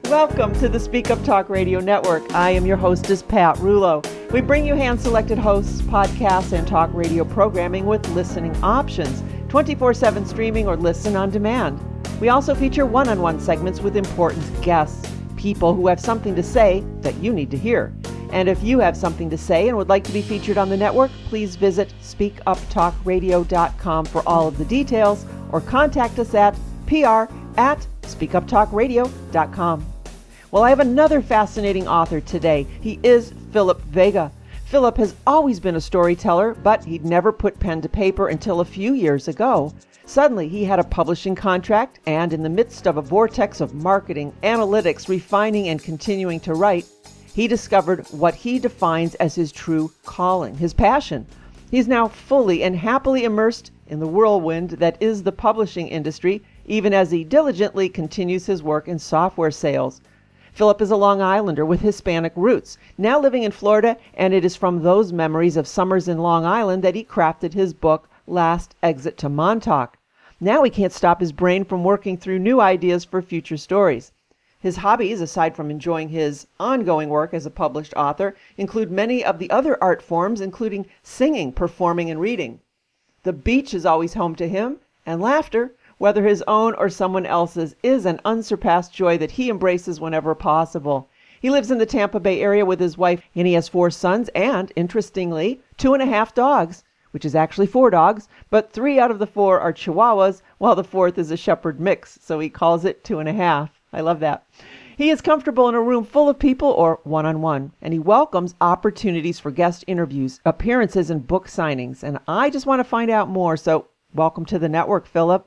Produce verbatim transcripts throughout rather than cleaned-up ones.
Welcome to the Speak Up Talk Radio Network. I am your hostess, Pat Rulo. We bring you hand-selected hosts, podcasts, and talk radio programming with listening options, twenty-four seven streaming or listen on demand. We also feature one-on-one segments with important guests, people who have something to say that you need to hear. And if you have something to say and would like to be featured on the network, please visit speak up talk radio dot com for all of the details or contact us at P R at speak up talk radio dot com. Well, I have another fascinating author today. He is Philip Vega. Philip has always been a storyteller, but he'd never put pen to paper until a few years ago. Suddenly, he had a publishing contract, and in the midst of a vortex of marketing, analytics, refining, and continuing to write, he discovered what he defines as his true calling, his passion. He's now fully and happily immersed in the whirlwind that is the publishing industry, even as he diligently continues his work in software sales. Philip is a Long Islander with Hispanic roots, now living in Florida, and it is from those memories of summers in Long Island that he crafted his book, Last Exit to Montauk. Now he can't stop his brain from working through new ideas for future stories. His hobbies, aside from enjoying his ongoing work as a published author, include many of the other art forms, including singing, performing, and reading. The beach is always home to him, and laughter, whether his own or someone else's, is an unsurpassed joy that he embraces whenever possible. He lives in the Tampa Bay area with his wife, and he has four sons and, interestingly, two and a half dogs, which is actually four dogs, but three out of the four are Chihuahuas, while the fourth is a Shepherd mix, so he calls it two and a half. I love that. He is comfortable in a room full of people or one-on-one, and he welcomes opportunities for guest interviews, appearances, and book signings. And I just want to find out more, so welcome to the network, Philip.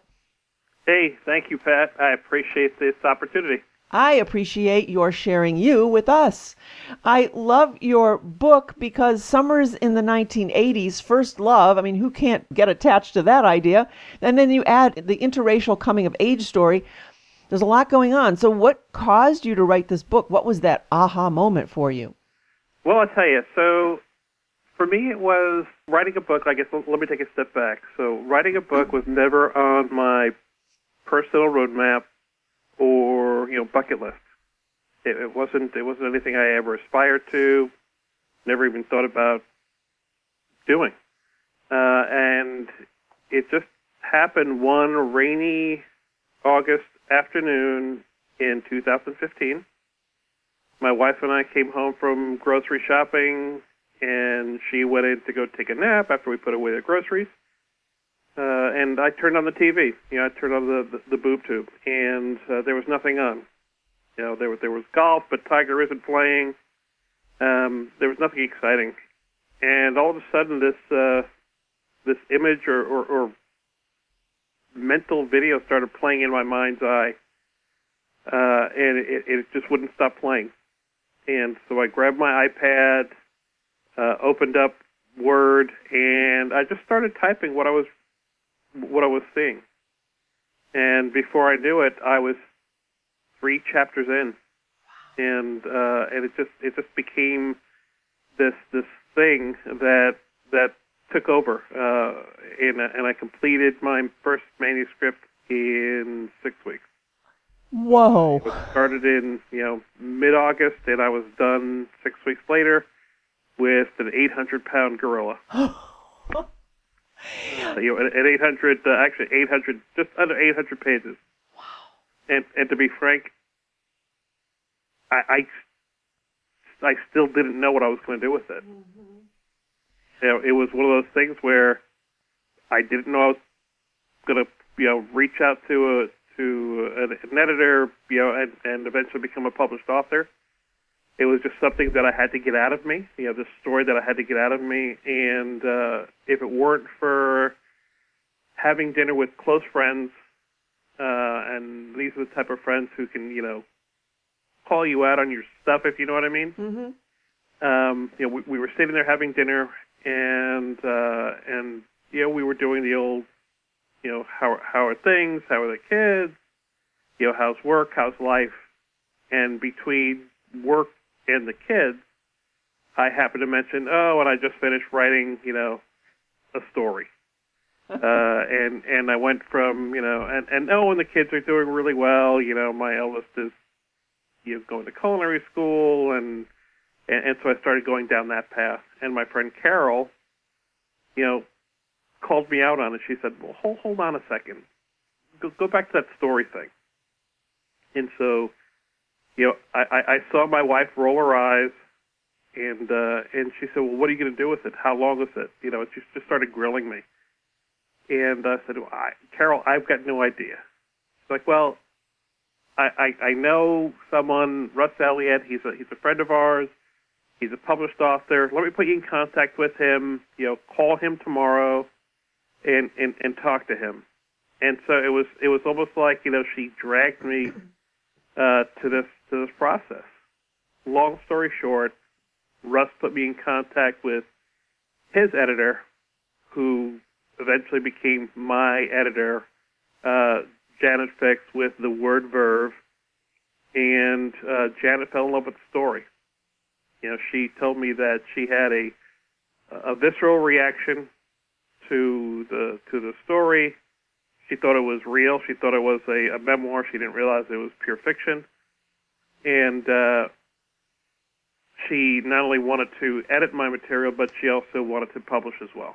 Hey, thank you, Pat. I appreciate this opportunity. I appreciate your sharing you with us. I love your book because summers in the nineteen eighties, first love, I mean, who can't get attached to that idea? And then you add the interracial coming-of-age story. There's a lot going on. So what caused you to write this book? What was that aha moment for you? Well, I'll tell you. So for me, it was writing a book. I guess let me take a step back. So writing a book was never on my personal roadmap or, you know, bucket list. It, it wasn't. It wasn't anything I ever aspired to. Never even thought about doing. Uh, and it just happened one rainy August afternoon in two thousand fifteen. My wife and I came home from grocery shopping, and she went in to go take a nap after we put away the groceries. Uh, and I turned on the T V. You know, I turned on the the, the boob tube, and uh, there was nothing on. You know, there was there was golf, but Tiger isn't playing. Um, there was nothing exciting, and all of a sudden, this uh, this image or, or, or mental video started playing in my mind's eye, uh, and it, it just wouldn't stop playing. And so I grabbed my iPad, uh, opened up Word, and I just started typing what I was what I was seeing. And before I knew it, I was three chapters in, and uh, and it just it just became this this thing that that took over, uh, and, and I completed my first manuscript in six weeks. Whoa! It was started in you know mid-August, and I was done six weeks later with an eight hundred pound gorilla. uh, you know, at eight hundred, uh, actually eight hundred, just under eight hundred pages. Wow! And and to be frank, I I, I still didn't know what I was going to do with it. Mm-hmm. You know, it was one of those things where I didn't know I was going to, you know, reach out to a to an, an editor, you know, and, and eventually become a published author. It was just something that I had to get out of me, you know, this story that I had to get out of me. And uh, if it weren't for having dinner with close friends, uh, and these are the type of friends who can, you know, call you out on your stuff, if you know what I mean. Mm-hmm. Um, you know, we, we were sitting there having dinner. And, uh, and, you know, we were doing the old, you know, how, how are things? How are the kids? You know, how's work? How's life? And between work and the kids, I happened to mention, oh, and I just finished writing, you know, a story. uh, and, and I went from, you know, and, and, oh, and the kids are doing really well. You know, my eldest is, you know, going to culinary school, and, and and so I started going down that path. And my friend Carol, you know, called me out on it. She said, "Well, hold hold on a second. Go go back to that story thing." And so, you know, I, I, I saw my wife roll her eyes, and uh, and she said, "Well, what are you going to do with it? How long is it?" You know, she just started grilling me. And I said, well, I, Carol, I've got no idea. She's like, well, I, I, I know someone, Russ Elliott. He's a he's a friend of ours. He's a published author. Let me put you in contact with him. You know, call him tomorrow, and, and, and talk to him. And so it was it was almost like, you know, she dragged me uh, to this to this process. Long story short, Russ put me in contact with his editor, who eventually became my editor, uh, Janet Fix, with The Word Verve, and uh, Janet fell in love with the story. You know, she told me that she had a a visceral reaction to the to the story. She thought it was real. She thought it was a, a memoir. She didn't realize it was pure fiction. And uh, she not only wanted to edit my material, but she also wanted to publish as well.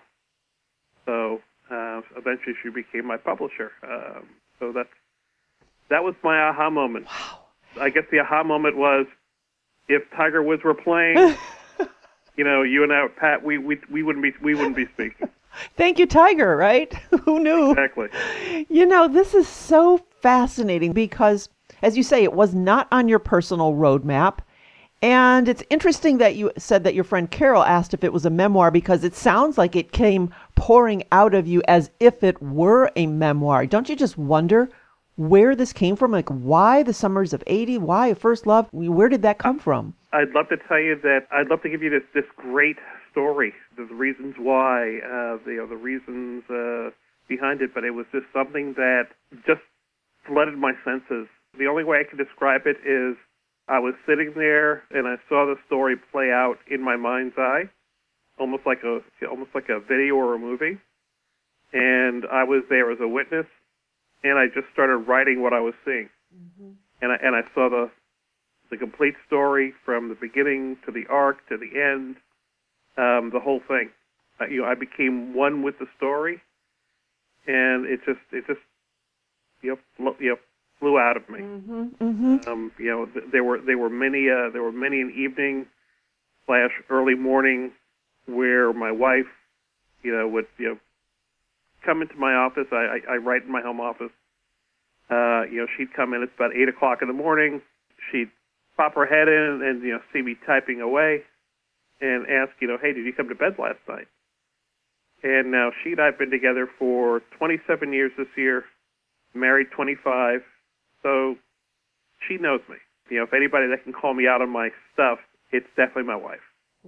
So uh, eventually she became my publisher. Um, so that's, that was my aha moment. Wow. I guess the aha moment was, if Tiger Woods were playing, you know, you and I, Pat, we, we, we wouldn't be we wouldn't be speaking. Thank you, Tiger, right? Who knew? Exactly. You know, this is so fascinating because, as you say, it was not on your personal roadmap. And it's interesting that you said that your friend Carol asked if it was a memoir, because it sounds like it came pouring out of you as if it were a memoir. Don't you just wonder where this came from? Like, why the summers of eighty? Why First Love? Where did that come from? I'd love to tell you that. I'd love to give you this, this great story, the reasons why, uh, the, you know, the reasons uh, behind it, but it was just something that just flooded my senses. The only way I can describe it is, I was sitting there and I saw the story play out in my mind's eye, almost like a almost like a video or a movie. And I was there as a witness, and I just started writing what I was seeing. Mm-hmm. And I and I saw the the complete story from the beginning to the arc to the end, um, the whole thing. Uh, you know, I became one with the story, and it just it just you know fl- you know. flew out of me. Mm-hmm, mm-hmm. Um, you know, th- there were there were many uh, there were many an evening slash early morning where my wife, you know, would you know come into my office. I, I, I write in my home office. Uh, you know, she'd come in. It's about eight o'clock in the morning. She'd pop her head in and you know see me typing away, and ask, you know, hey, did you come to bed last night? And now she and I have been together for twenty-seven years this year, married twenty-five. So she knows me. You know, if anybody that can call me out on my stuff, it's definitely my wife.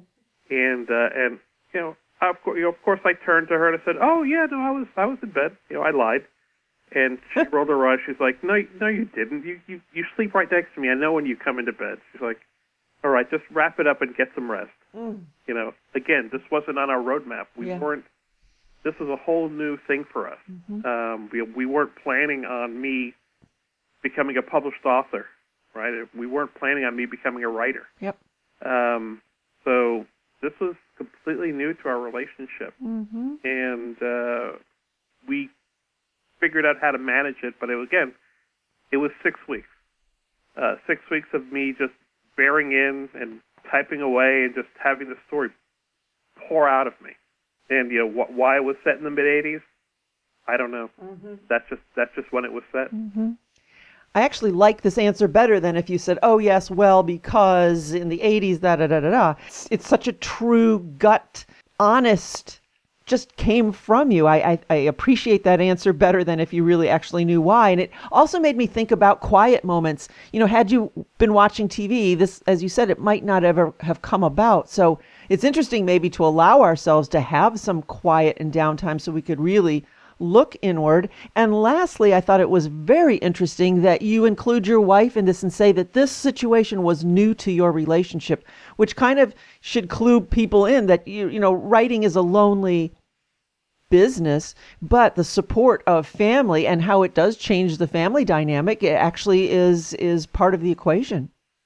And uh, and you know, of course, you know, of course, I turned to her and I said, "Oh yeah, no, I was I was in bed. You know, I lied." And she rolled her eyes. She's like, "No, no, you didn't. You you you sleep right next to me. I know when you come into bed." She's like, "All right, just wrap it up and get some rest." Mm. You know, again, this wasn't on our roadmap. We yeah. weren't. This was a whole new thing for us. Mm-hmm. Um, we we weren't planning on me becoming a published author, right? We weren't planning on me becoming a writer. Yep. Um, so this was completely new to our relationship, mm-hmm. and uh, we figured out how to manage it. But it, again, it was six weeks. Uh, six weeks of me just bearing in and typing away and just having the story pour out of me. And you know wh- why it was set in the mid eighties, I don't know. Mm-hmm. That's just that's just when it was set. Mm-hmm. I actually like this answer better than if you said, "Oh yes, well because in the eighties, da da da da da." It's, it's such a true, gut, honest, just came from you. I, I I appreciate that answer better than if you really actually knew why. And it also made me think about quiet moments. You know, had you been watching T V, this, as you said, it might not ever have come about. So it's interesting maybe to allow ourselves to have some quiet and downtime so we could really look inward. And lastly, I thought it was very interesting that you include your wife in this and say that this situation was new to your relationship, which kind of should clue people in that, you, you know, writing is a lonely business, but the support of family and how it does change the family dynamic actually is is part of the equation.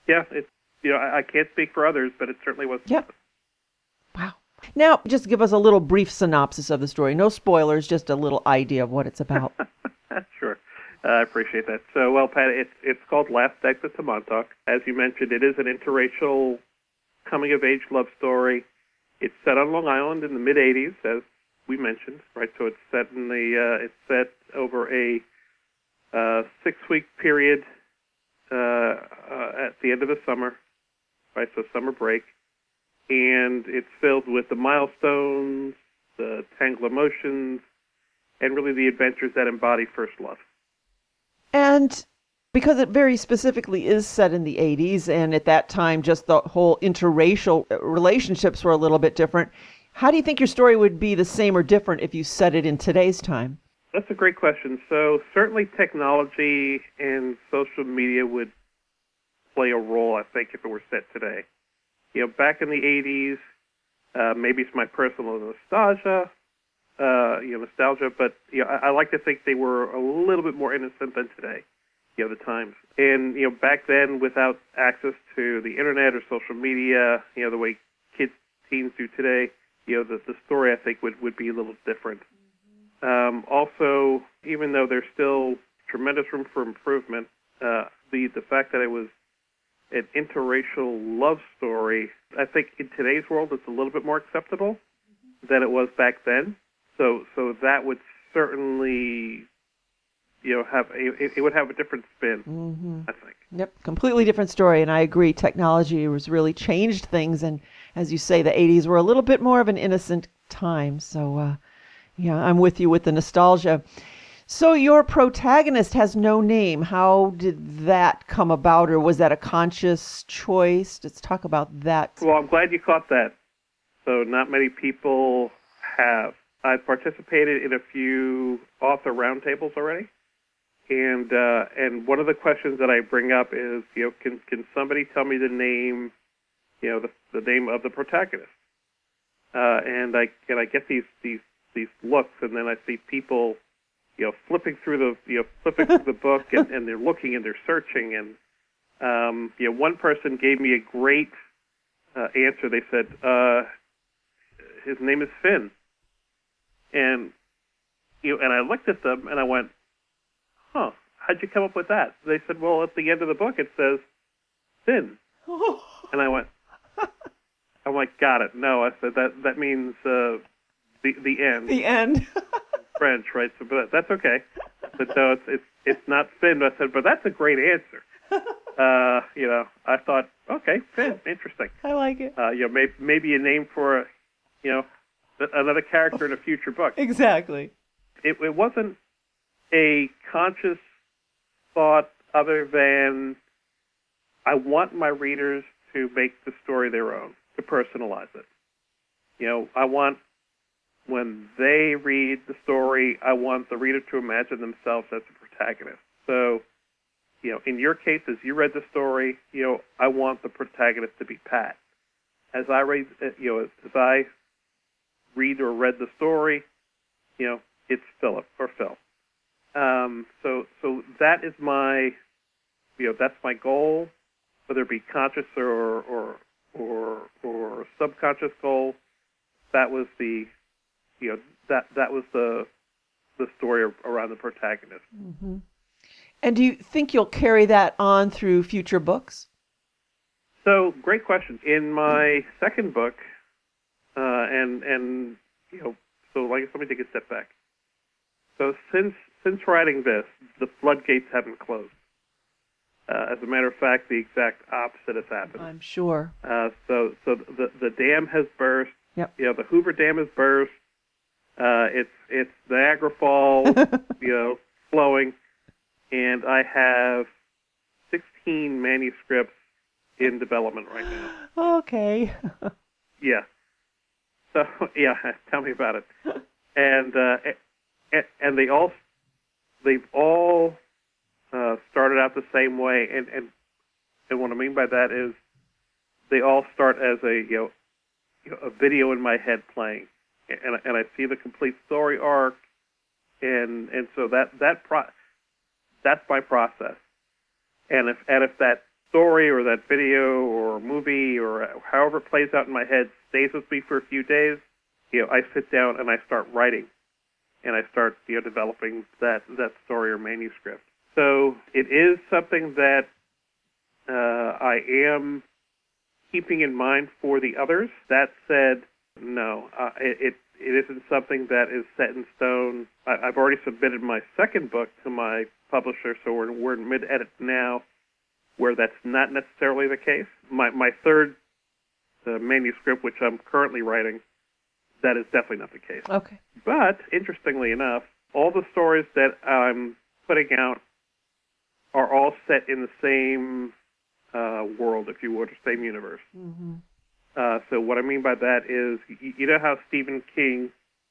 Yeah, it's, you know, I, I can't speak for others, but it certainly was. Yep. Wow. Now, just give us a little brief synopsis of the story. No spoilers, just a little idea of what it's about. Sure. Uh, I appreciate that. So, well, Pat, it's, it's called Last Exit to Montauk. As you mentioned, it is an interracial coming-of-age love story. It's set on Long Island in the mid-eighties, as we mentioned, right? So it's set in the, uh, it's set over a uh, six-week period uh, uh, at the end of the summer, right? So summer break. And it's filled with the milestones, the tangled emotions, and really the adventures that embody first love. And because it very specifically is set in the eighties, and at that time just the whole interracial relationships were a little bit different, how do you think your story would be the same or different if you set it in today's time? That's a great question. So certainly technology and social media would play a role, I think, if it were set today. You know, back in the eighties, uh, maybe it's my personal nostalgia, uh, you know, nostalgia, but you know, I, I like to think they were a little bit more innocent than today, you know, the times. And, you know, back then, without access to the internet or social media, you know, the way kids, teens do today, you know, the, the story, I think, would, would be a little different. Um, also, even though there's still tremendous room for improvement, uh, the, the fact that it was an interracial love story, I think in today's world it's a little bit more acceptable than it was back then. So so that would certainly, you know, have a, it, it would have a different spin, mm-hmm. I think. Yep, completely different story, and I agree. Technology has really changed things, and as you say, the eighties were a little bit more of an innocent time. So, uh, yeah, I'm with you with the nostalgia. So your protagonist has no name. How did that come about, or was that a conscious choice? Let's talk about that. Well, I'm glad you caught that. So not many people have. I've participated in a few author roundtables already, and uh, and one of the questions that I bring up is, you know, can can somebody tell me the name, you know, the the name of the protagonist? Uh, and I and I get these these these looks, and then I see people, you know, flipping through the, you know, flipping through the book, and, and they're looking and they're searching, and um, you know, one person gave me a great uh, answer. They said, uh, his name is Finn, and you know, and I looked at them and I went, huh, how'd you come up with that? They said, well, at the end of the book it says Finn, and I went, I'm like, got it. No, I said that that means uh, the the end. The end. French, right? So, but that's okay. But no, it's it's it's not Finn. I said, but that's a great answer. Uh, you know, I thought, okay, Finn, interesting. I like it. Uh, you know, maybe maybe a name for, a, you know, another character in a future book. Exactly. It it wasn't a conscious thought other than I want my readers to make the story their own, to personalize it. You know, I want, when they read the story, I want the reader to imagine themselves as the protagonist. So, you know, in your case, as you read the story, you know, I want the protagonist to be Pat. As I read, you know, as I read or read the story, you know, it's Philip or Phil. Um, so, so that is my, you know, that's my goal, whether it be conscious or or or or subconscious goal. That was the, you know, that that was the the story around the protagonist. Mm-hmm. And do you think you'll carry that on through future books? So, great question. In my second book, uh, and and you know, so like, let me take a step back. So since since writing this, the floodgates haven't closed. Uh, as a matter of fact, the exact opposite has happened. I'm sure. Uh, so so the the dam has burst. Yep. You know, the Hoover Dam has burst. Uh, it's it's Niagara Falls, you know, flowing, and I have sixteen manuscripts in development right now. Okay. Yeah. So yeah, tell me about it. And uh, and, and they all they've all uh, started out the same way, and, and and what I mean by that is they all start as a you know, you know a video in my head playing, and and I see the complete story arc, and and so that that pro that's my process. And if and if that story or that video or movie or however it plays out in my head stays with me for a few days, you know, I sit down and I start writing, and I start, you know, developing that, that story or manuscript. So it is something that uh, I am keeping in mind for the others. That said, no, uh, it, it it isn't something that is set in stone. I, I've already submitted my second book to my publisher, so we're, we're in mid-edit now, where that's not necessarily the case. My my third uh, manuscript, which I'm currently writing, that is definitely not the case. Okay. But, interestingly enough, all the stories that I'm putting out are all set in the same uh, world, if you would, or same universe. Mm-hmm. Uh, so what I mean by that is, you, you know how Stephen King,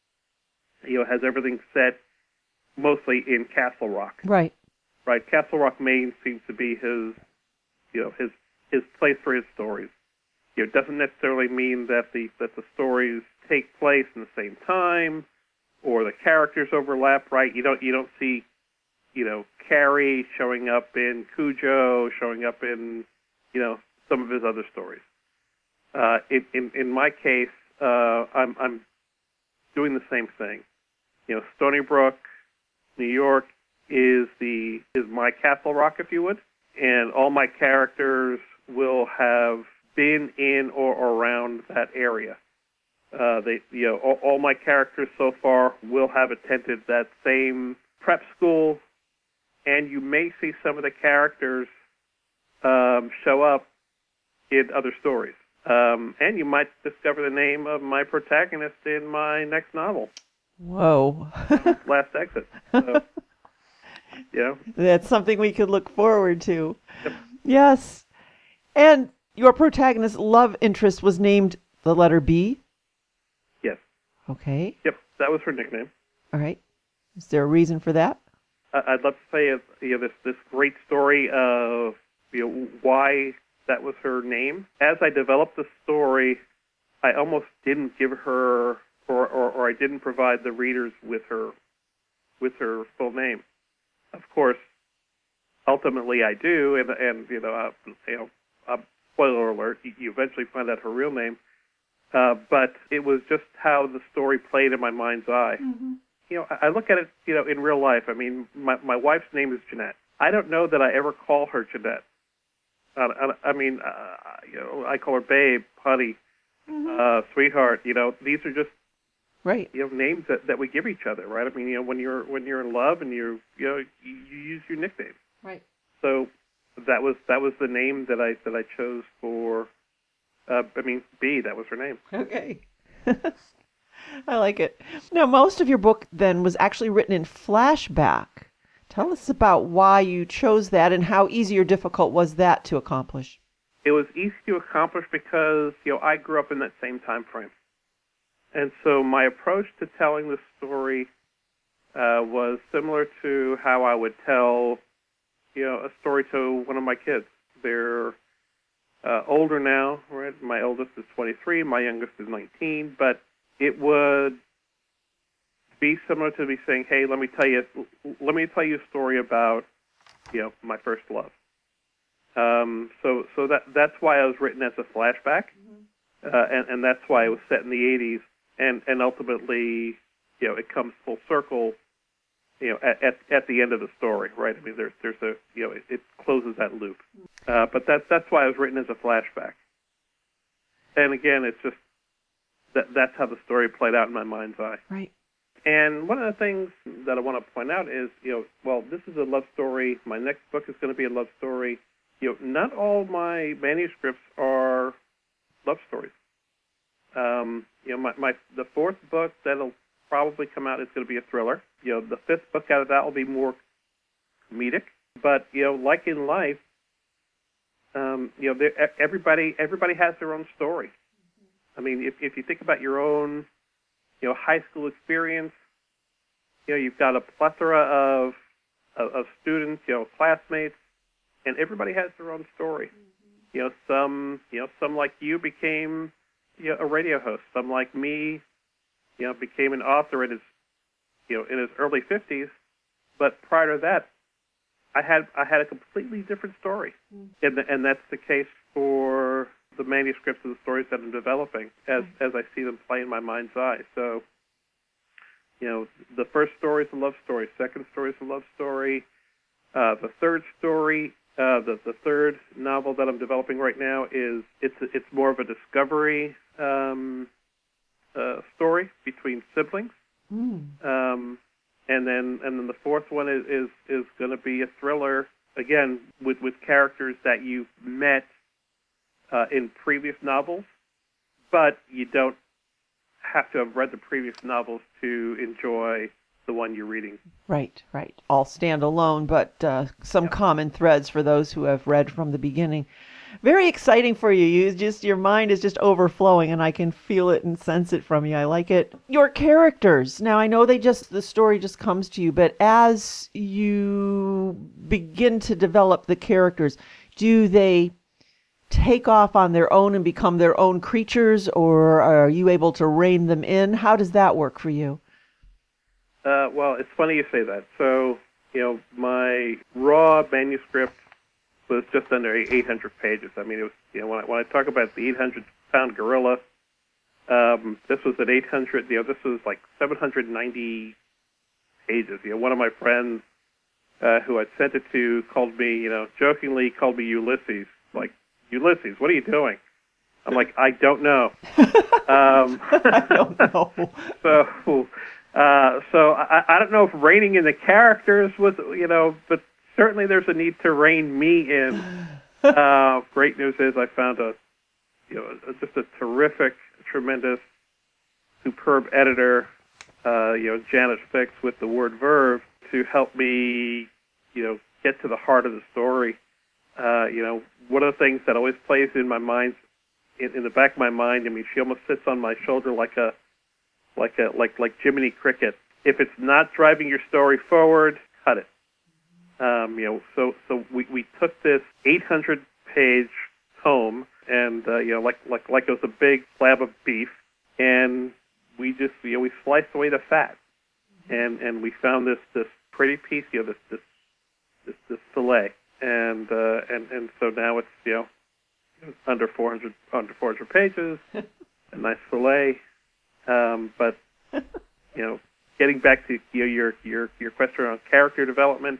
you know, has everything set mostly in Castle Rock. Right. Right. Castle Rock, Maine seems to be his, you know, his his place for his stories. You know, it doesn't necessarily mean that the that the stories take place in the same time or the characters overlap. Right. You don't you don't see, you know, Carrie showing up in Cujo, showing up in, you know, some of his other stories. Uh, in, in in my case, uh, I'm I'm doing the same thing. You know, Stony Brook, New York is the is my Castle Rock, if you would, and all my characters will have been in or around that area. Uh, they, you know, all, all my characters so far will have attended that same prep school, and you may see some of the characters um, show up in other stories. Um, and you might discover the name of my protagonist in my next novel. Whoa. Last Exit. So, you know. That's something we could look forward to. Yep. Yes. And your protagonist's love interest was named the letter B? Yes. Okay. Yep, that was her nickname. All right. Is there a reason for that? I'd love to say, you know, this this great story of, you know, why that was her name. As I developed the story, I almost didn't give her, or, or, or I didn't provide the readers with her, with her full name. Of course, ultimately I do, and and you know, uh, you know, uh, spoiler alert, you, you eventually find out her real name. Uh, but it was just how the story played in my mind's eye. Mm-hmm. You know, I, I look at it, you know, in real life. I mean, my my wife's name is Jeanette. I don't know that I ever call her Jeanette. Uh, I, I mean, uh, you know, I call her babe, honey, Mm-hmm. uh, sweetheart. You know, these are just Right. you know names that, that we give each other, right? I mean, you know, when you're when you're in love and you you know you, you use your nickname. Right. So that was that was the name that I that I chose for. Uh, I mean, B. That was her name. Okay. I like it. Now, most of your book then was actually written in flashback. Tell us about why you chose that and how easy or difficult was that to accomplish? It was easy to accomplish because, you know, I grew up in that same time frame. And so my approach to telling the story uh, was similar to how I would tell, you know, a story to one of my kids. They're uh, older now, right? My oldest is twenty-three, my youngest is nineteen, but it would be similar to me saying, hey, let me tell you, let me tell you a story about, you know, my first love. Um, so, so that that's why I was written as a flashback, mm-hmm. uh, and, and that's why it was set in the eighties, and, and ultimately, you know, it comes full circle, you know, at, at, at the end of the story, right? I mean, there's there's a, you know, it, it closes that loop, uh, but that's that's why it was written as a flashback. And again, it's just that that's how the story played out in my mind's eye. Right. And one of the things that I want to point out is, you know, well, this is a love story. My next book is going to be a love story. You know, not all my manuscripts are love stories. Um, you know, my, my the fourth book that'll probably come out is going to be a thriller. You know, the fifth book out of that will be more comedic. But you know, like in life, um, you know, there, everybody everybody has their own story. I mean, if if you think about your own, you know, high school experience, you know, you've got a plethora of of, of students, you know, classmates, and everybody has their own story. Mm-hmm. You know, some, you know, some like you became, you know, a radio host. Some like me, you know, became an author in his, you know, in his early fifties. But prior to that, I had I had a completely different story, mm. and the, and that's the case for the manuscripts of the stories that I'm developing as mm. as I see them play in my mind's eye. So, you know, the first story is a love story. Second story is a love story. Uh, the third story, uh, the the third novel that I'm developing right now is it's it's more of a discovery um, uh, story between siblings. Mm. Um, And then, and then the fourth one is is, is going to be a thriller, again, with, with characters that you've met uh, in previous novels, but you don't have to have read the previous novels to enjoy the one you're reading. Right, right. All stand alone, but uh, some yeah. common threads for those who have read from the beginning. Very exciting for you. You just your mind is just overflowing, and I can feel it and sense it from you. I like it. Your characters. Now, I know they just the story just comes to you, but as you begin to develop the characters, do they take off on their own and become their own creatures, or are you able to rein them in? How does that work for you? Uh, well, it's funny you say that. So, you know, my raw manuscript was just under eight hundred pages. I mean, it was, you know, when I, when I talk about the eight hundred pound gorilla, um, this was at eight hundred, you know, this was like seven hundred ninety pages. You know, one of my friends uh, who I'd sent it to called me, you know, jokingly called me Ulysses. Like, Ulysses, what are you doing? I'm like, I don't know. um, I don't know. so, uh, so I, I don't know if reining in the characters was, you know, but certainly there's a need to rein me in. Uh, great news is I found a, you know, just a terrific, tremendous, superb editor, uh, you know, Janet Fix with the Word Verve to help me, you know, get to the heart of the story. Uh, you know, one of the things that always plays in my mind, in, in the back of my mind, I mean, she almost sits on my shoulder like a, like a, like, like Jiminy Cricket. If it's not driving your story forward, cut it. Um, you know, so so we, we took this eight hundred page tome, and uh, you know, like like like it was a big slab of beef, and we just you know we sliced away the fat, and and we found this this pretty piece, you know, this this this, this fillet, and uh, and and so now it's you know under four hundred under four hundred pages, a nice fillet, um, but you know, getting back to you know, your your your question on character development.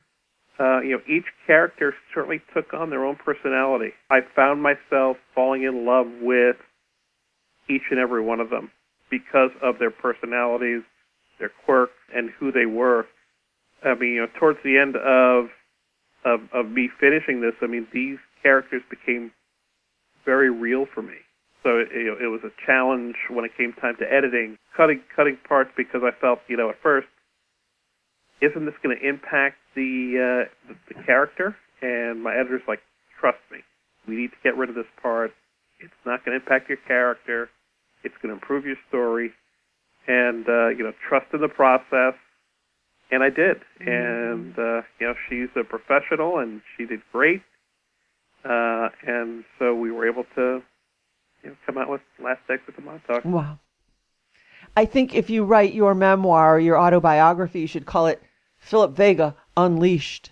Uh, you know, each character certainly took on their own personality. I found myself falling in love with each and every one of them because of their personalities, their quirks, and who they were. I mean, you know, towards the end of of, of me finishing this, I mean, these characters became very real for me. So it, you know, it was a challenge when it came time to editing, cutting cutting parts because I felt, you know, at first, isn't this going to impact the, uh, the the character? And my editor's like, trust me, we need to get rid of this part. It's not going to impact your character. It's going to improve your story. And, uh, you know, trust in the process. And I did. Mm-hmm. And, uh, you know, she's a professional, and she did great. Uh, and so we were able to, you know, come out with Last Exit to Montauk. Wow. I think if you write your memoir or your autobiography, you should call it Philip Vega Unleashed.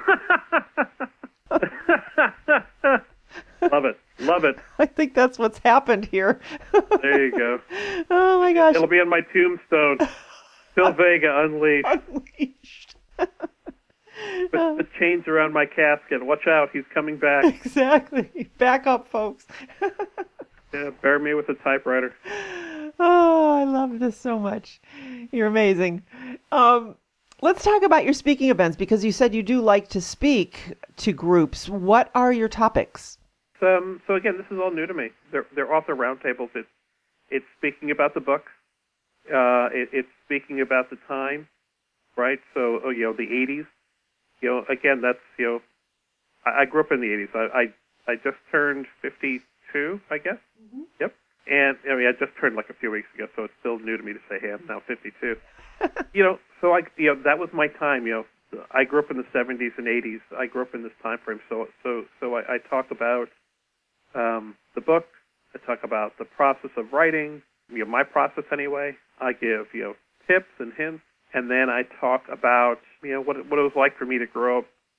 Love it. Love it. I think that's what's happened here. There you go. Oh, my gosh. It'll be on my tombstone. Phil Vega Unleashed. Unleashed. Put the chains around my casket. Watch out. He's coming back. Exactly. Back up, folks. Yeah, bury me with a typewriter. Oh, I love this so much. You're amazing. Um, let's talk about your speaking events, because you said you do like to speak to groups. What are your topics? Um, so again, this is all new to me. They're, they're author roundtables. It's, it's speaking about the book. Uh, it, it's speaking about the time, right? So, oh, you know, the eighties. You know, again, that's, you know, I, I grew up in the eighties. I, I, I just turned fifty-two, I guess. Mm-hmm. Yep. And, I mean, I just turned like a few weeks ago, so it's still new to me to say, hey, I'm now fifty-two. You know, so I, you know, that was my time, you know. I grew up in the seventies and eighties. I grew up in this time frame. So, so, so I, I talk about um, the book. I talk about the process of writing, you know, my process anyway. I give, you know, tips and hints. And then I talk about, you know, what it, what it was like for me to grow up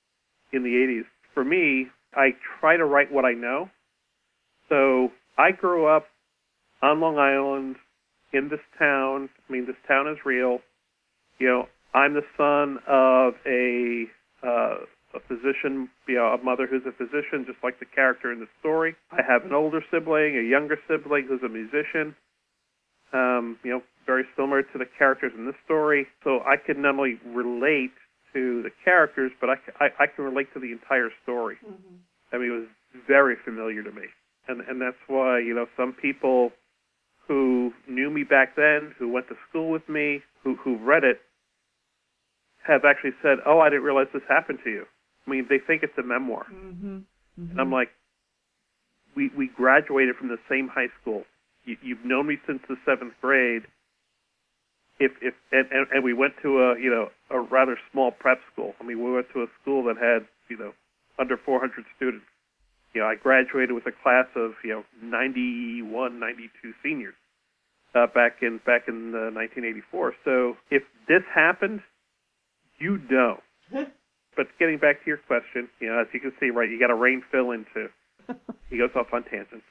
in the eighties. For me, I try to write what I know. So I grew up on Long Island in this town. I mean, this town is real. You know, I'm the son of a uh, a physician, you know, a mother who's a physician, just like the character in the story. I have an older sibling, a younger sibling who's a musician. Um, you know, very similar to the characters in this story. So I can not only relate to the characters, but I, I, I can relate to the entire story. Mm-hmm. I mean, it was very familiar to me. And and that's why, you know, some people who knew me back then, who went to school with me, who, who read it, have actually said, oh, I didn't realize this happened to you. I mean, they think it's a memoir. Mm-hmm. Mm-hmm. And I'm like, we we graduated from the same high school. You, you've known me since the seventh grade. If if and, and, and we went to a you know a rather small prep school. I mean, we went to a school that had you know under four hundred students. You know, I graduated with a class of you know ninety-one, ninety-two seniors uh, back in back in uh, nineteen eighty-four. So if this happened, you know. But getting back to your question, you know, as you can see, right, you got a rain fill into. He goes off on tangents.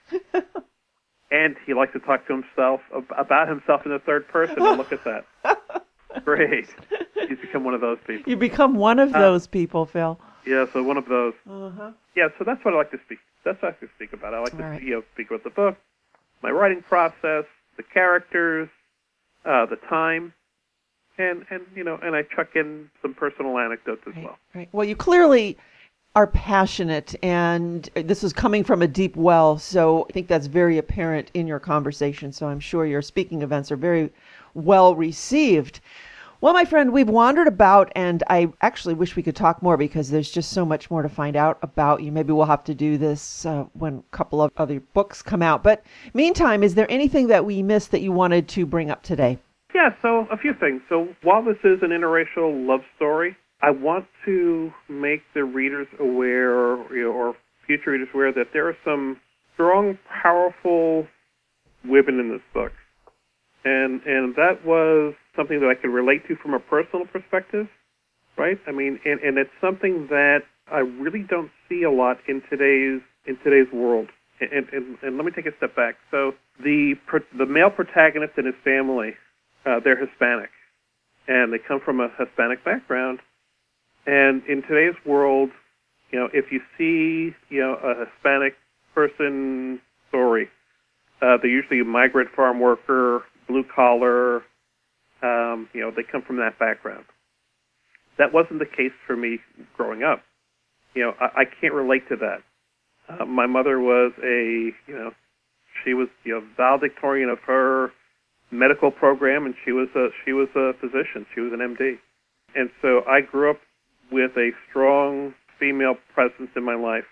And he likes to talk to himself, about himself in the third person. And look at that. Great. He's become one of those people. You become one of uh, those people, Phil. Yeah, so one of those. Uh-huh. Yeah, so that's what I like to speak. That's what I like to speak about. I like All to right. you know, speak about the book, my writing process, the characters, uh, the time. And, and you know, and I chuck in some personal anecdotes as right, well. Right. Well, you clearly are passionate, and this is coming from a deep well, so I think that's very apparent in your conversation, so I'm sure your speaking events are very well received. Well, my friend, we've wandered about, and I actually wish we could talk more because there's just so much more to find out about you. Maybe we'll have to do this uh, when a couple of other books come out. But meantime, is there anything that we missed that you wanted to bring up today? Yeah, so a few things. So while this is an interracial love story, I want to make the readers aware, or, you know, or future readers aware, that there are some strong, powerful women in this book. And and that was something that I could relate to from a personal perspective, right? I mean, and, and it's something that I really don't see a lot in today's in today's world. And, and, and let me take a step back. So the the male protagonist and his family, Uh, they're Hispanic, and they come from a Hispanic background. And in today's world, you know, if you see, you know, a Hispanic person story, uh, they're usually a migrant farm worker, blue collar. Um, you know, they come from that background. That wasn't the case for me growing up. You know, I, I can't relate to that. Uh, my mother was a, you know, she was, you know, valedictorian of her medical program, and she was a she was a physician. She was an M D, and so I grew up with a strong female presence in my life,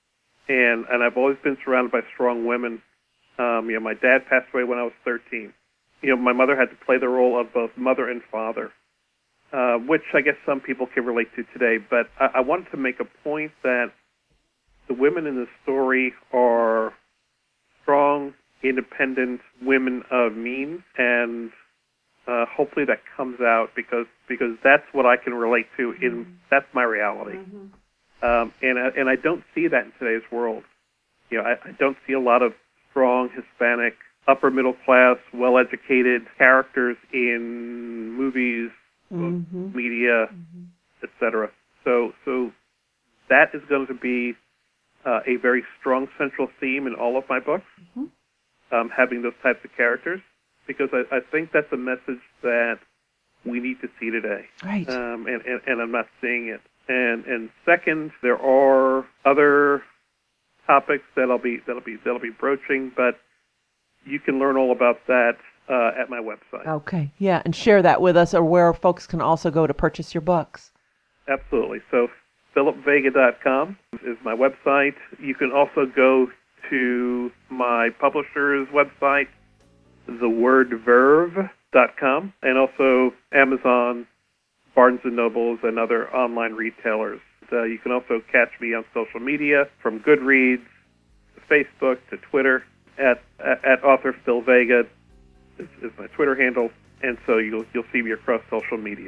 and and I've always been surrounded by strong women. Um, you know, my dad passed away when I was thirteen. You know, my mother had to play the role of both mother and father, uh, which I guess some people can relate to today. But I, I wanted to make a point that the women in this story are strong, independent women of means, and uh, hopefully that comes out because because that's what I can relate to. In mm-hmm. That's my reality, mm-hmm. um, and I, and I don't see that in today's world. You know, I, I don't see a lot of strong Hispanic, upper middle class, well educated characters in movies, mm-hmm. books, media, mm-hmm. et cetera. So so that is going to be uh, a very strong central theme in all of my books. Mm-hmm. Um, having those types of characters, because I, I think that's a message that we need to see today. Right. Um, and, and, and I'm not seeing it. And and second, there are other topics that I'll be that'll be that'll be broaching, but you can learn all about that uh, at my website. Okay. Yeah, and share that with us, or where folks can also go to purchase your books. Absolutely. So philip vega dot com is my website. You can also go to my publisher's website, the word verve dot com, and also Amazon, Barnes and Nobles, and other online retailers. Uh, you can also catch me on social media, from Goodreads to Facebook to Twitter, at at, at author Phil Vega is, is my Twitter handle, and so you'll you'll see me across social media.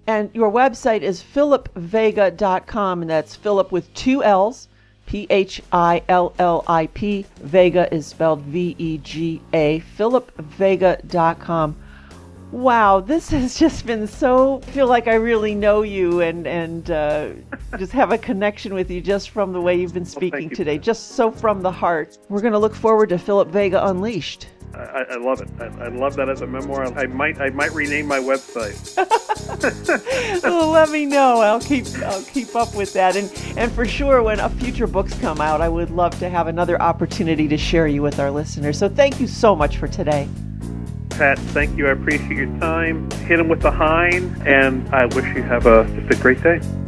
And your website is philip vega dot com, and that's Philip with two L's, P H I L L I P. Vega is spelled V E G A, philip vega dot com. Wow, this has just been so, I feel like I really know you and, and uh, just have a connection with you just from the way you've been speaking well, you. today, just so from the heart. We're going to look forward to Philip Vega Unleashed. I, I love it. I, I love that as a memoir. I might I might rename my website. Well, let me know. I'll keep I'll keep up with that. And and for sure, when a future books come out, I would love to have another opportunity to share you with our listeners. So thank you so much for today. Pat, thank you. I appreciate your time. Hit them with the hind, and I wish you have a just a great day.